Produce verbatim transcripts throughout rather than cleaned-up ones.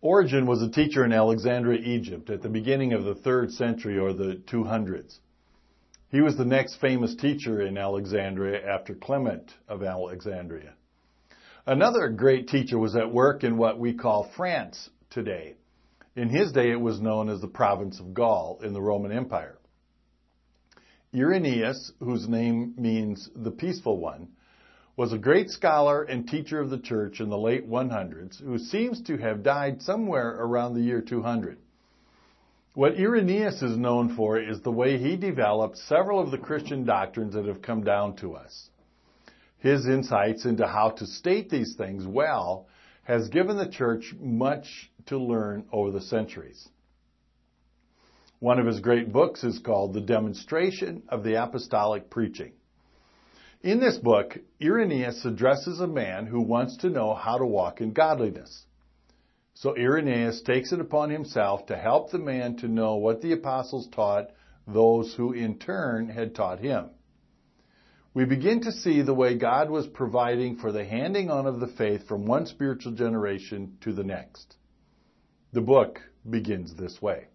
Origen was a teacher in Alexandria, Egypt, at the beginning of the third century or the two hundreds. He was the next famous teacher in Alexandria after Clement of Alexandria. Another great teacher was at work in what we call France today. In his day, it was known as the province of Gaul in the Roman Empire. Irenaeus, whose name means the peaceful one, was a great scholar and teacher of the church in the late hundreds, who seems to have died somewhere around the year two hundred. What Irenaeus is known for is the way he developed several of the Christian doctrines that have come down to us. His insights into how to state these things well has given the church much to learn over the centuries. One of his great books is called The Demonstration of the Apostolic Preaching. In this book, Irenaeus addresses a man who wants to know how to walk in godliness. So Irenaeus takes it upon himself to help the man to know what the apostles taught those who in turn had taught him. We begin to see the way God was providing for the handing on of the faith from one spiritual generation to the next. The book begins this way.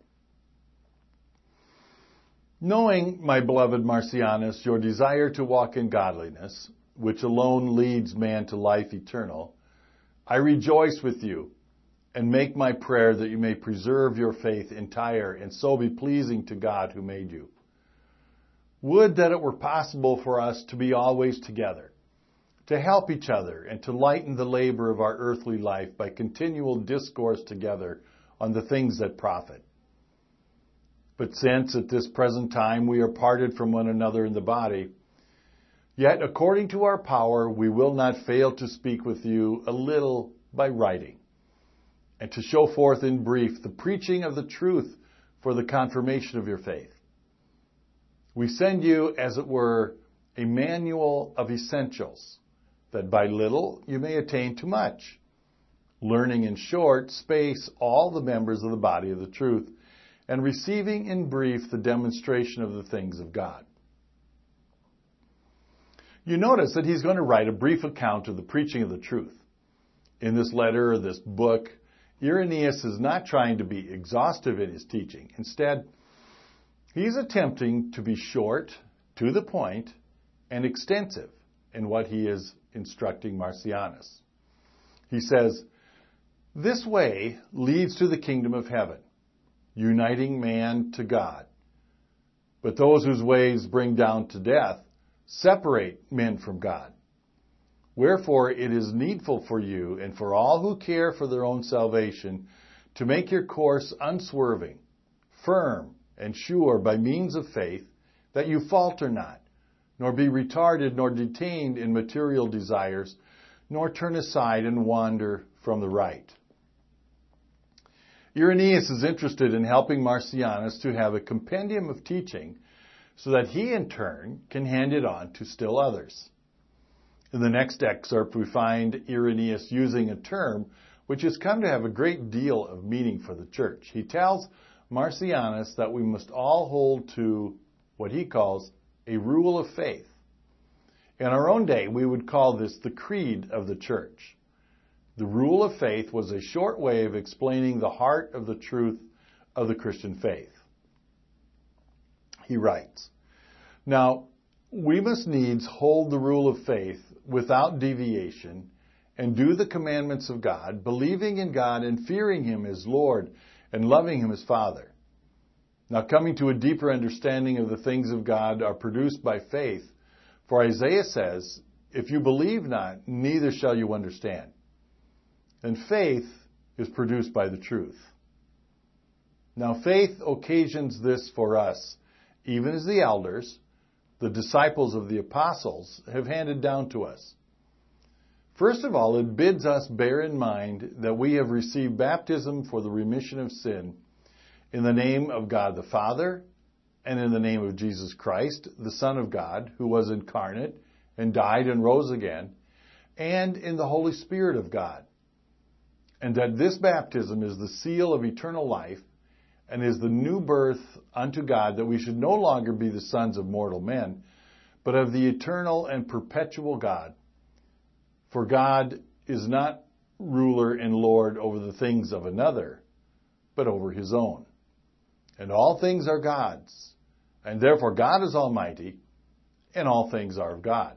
Knowing, my beloved Marcianus, your desire to walk in godliness, which alone leads man to life eternal, I rejoice with you and make my prayer that you may preserve your faith entire and so be pleasing to God who made you. Would that it were possible for us to be always together, to help each other and to lighten the labor of our earthly life by continual discourse together on the things that profit. But since at this present time we are parted from one another in the body, yet according to our power we will not fail to speak with you a little by writing, and to show forth in brief the preaching of the truth for the confirmation of your faith. We send you, as it were, a manual of essentials, that by little you may attain to much, learning in short space all the members of the body of the truth, and receiving in brief the demonstration of the things of God. You notice that he's going to write a brief account of the preaching of the truth. In this letter or this book, Irenaeus is not trying to be exhaustive in his teaching. Instead, he's attempting to be short, to the point, and extensive in what he is instructing Marcianus. He says, this way leads to the kingdom of heaven, uniting man to God. But those whose ways bring down to death separate men from God. Wherefore it is needful for you and for all who care for their own salvation to make your course unswerving, firm, and sure by means of faith, that you falter not, nor be retarded nor detained in material desires, nor turn aside and wander from the right. Irenaeus is interested in helping Marcianus to have a compendium of teaching so that he in turn can hand it on to still others. In the next excerpt, we find Irenaeus using a term which has come to have a great deal of meaning for the church. He tells Marcianus that we must all hold to what he calls a rule of faith. In our own day, we would call this the creed of the church. The rule of faith was a short way of explaining the heart of the truth of the Christian faith. He writes, now, we must needs hold the rule of faith without deviation and do the commandments of God, believing in God and fearing Him as Lord and loving Him as Father. Now, coming to a deeper understanding of the things of God are produced by faith, for Isaiah says, if you believe not, neither shall you understand. And faith is produced by the truth. Now, faith occasions this for us, even as the elders, the disciples of the apostles, have handed down to us. First of all, it bids us bear in mind that we have received baptism for the remission of sin in the name of God the Father and in the name of Jesus Christ, the Son of God, who was incarnate and died and rose again, and in the Holy Spirit of God. And that this baptism is the seal of eternal life and is the new birth unto God, that we should no longer be the sons of mortal men, but of the eternal and perpetual God. For God is not ruler and lord over the things of another, but over his own. And all things are God's, and therefore God is almighty, and all things are of God.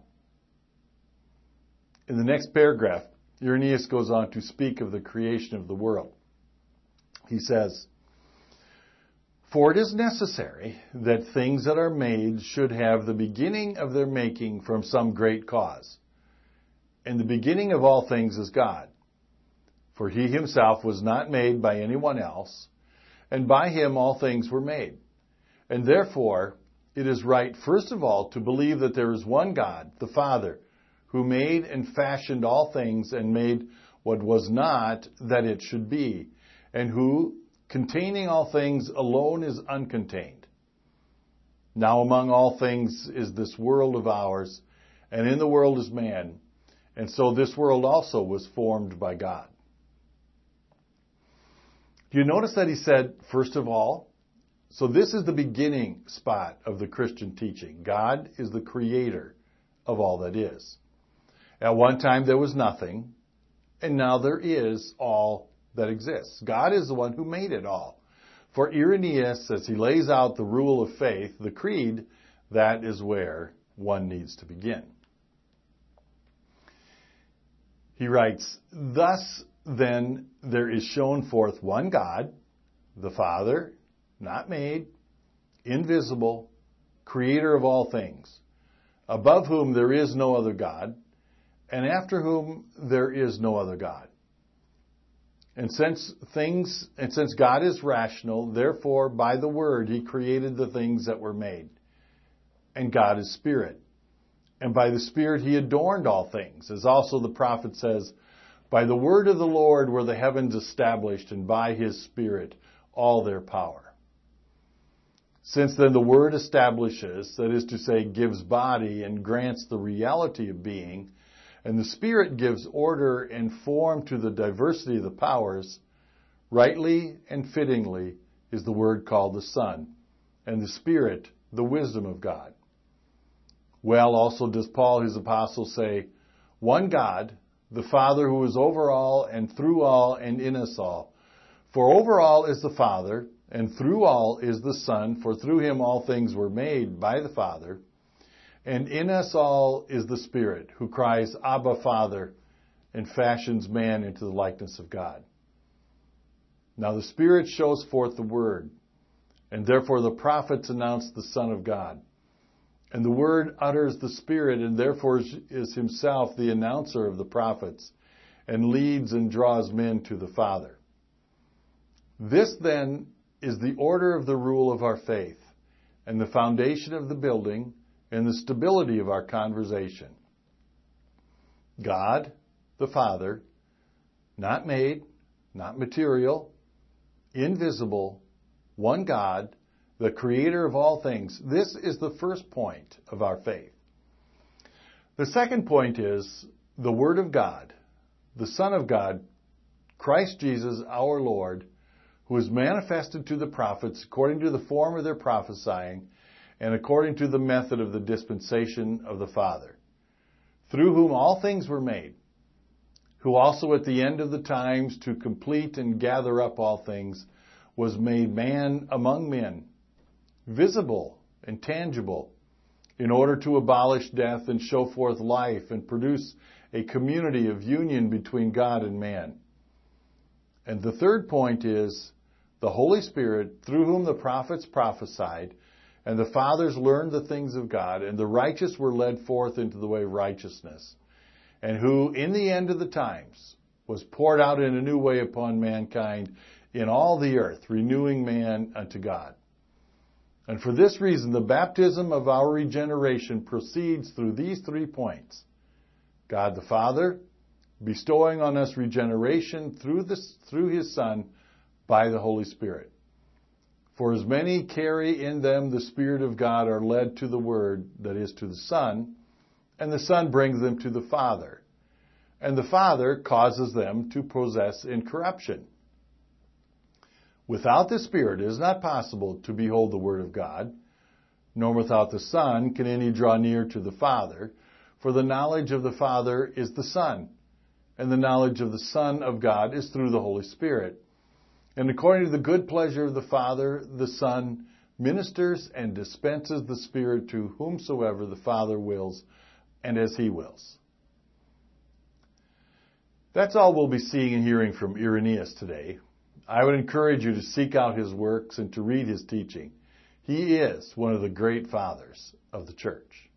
In the next paragraph, Irenaeus goes on to speak of the creation of the world. He says, "For it is necessary that things that are made should have the beginning of their making from some great cause. And the beginning of all things is God. For he himself was not made by anyone else, and by him all things were made. And therefore it is right, first of all, to believe that there is one God, the Father, who made and fashioned all things and made what was not that it should be, and who, containing all things, alone is uncontained. Now among all things is this world of ours, and in the world is man, and so this world also was formed by God." Do you notice that he said, first of all? So this is the beginning spot of the Christian teaching. God is the creator of all that is. At one time there was nothing, and now there is all that exists. God is the one who made it all. For Irenaeus, as he lays out the rule of faith, the creed, that is where one needs to begin. He writes, "Thus then there is shown forth one God, the Father, not made, invisible, creator of all things, above whom there is no other God, and after whom there is no other God. And since things, and since God is rational, therefore by the word he created the things that were made. And God is spirit. And by the Spirit he adorned all things, as also the prophet says, by the word of the Lord were the heavens established, and by his Spirit all their power. Since then the word establishes, that is to say, gives body and grants the reality of being, and the Spirit gives order and form to the diversity of the powers, rightly and fittingly is the Word called the Son, and the Spirit the wisdom of God. Well, also does Paul, his apostle, say, one God, the Father who is over all and through all and in us all. For over all is the Father, and through all is the Son, for through him all things were made by the Father. And in us all is the Spirit, who cries, Abba, Father, and fashions man into the likeness of God. Now the Spirit shows forth the Word, and therefore the prophets announce the Son of God. And the Word utters the Spirit, and therefore is himself the announcer of the prophets, and leads and draws men to the Father. This, then, is the order of the rule of our faith, and the foundation of the building, and the stability of our conversation. God, the Father, not made, not material, invisible, one God, the creator of all things. This is the first point of our faith. The second point is the Word of God, the Son of God, Christ Jesus our Lord, who is manifested to the prophets according to the form of their prophesying and according to the method of the dispensation of the Father, through whom all things were made, who also at the end of the times to complete and gather up all things was made man among men, visible and tangible, in order to abolish death and show forth life and produce a community of union between God and man. And the third point is the Holy Spirit, through whom the prophets prophesied, and the fathers learned the things of God, and the righteous were led forth into the way of righteousness, and who, in the end of the times, was poured out in a new way upon mankind in all the earth, renewing man unto God. And for this reason, the baptism of our regeneration proceeds through these three points. God the Father, bestowing on us regeneration through, this, through his Son by the Holy Spirit. For as many carry in them the Spirit of God are led to the Word, that is, to the Son, and the Son brings them to the Father, and the Father causes them to possess incorruption. Without the Spirit it is not possible to behold the Word of God, nor without the Son can any draw near to the Father, for the knowledge of the Father is the Son, and the knowledge of the Son of God is through the Holy Spirit. And according to the good pleasure of the Father, the Son ministers and dispenses the Spirit to whomsoever the Father wills and as He wills. That's all we'll be seeing and hearing from Irenaeus today. I would encourage you to seek out his works and to read his teaching. He is one of the great fathers of the Church.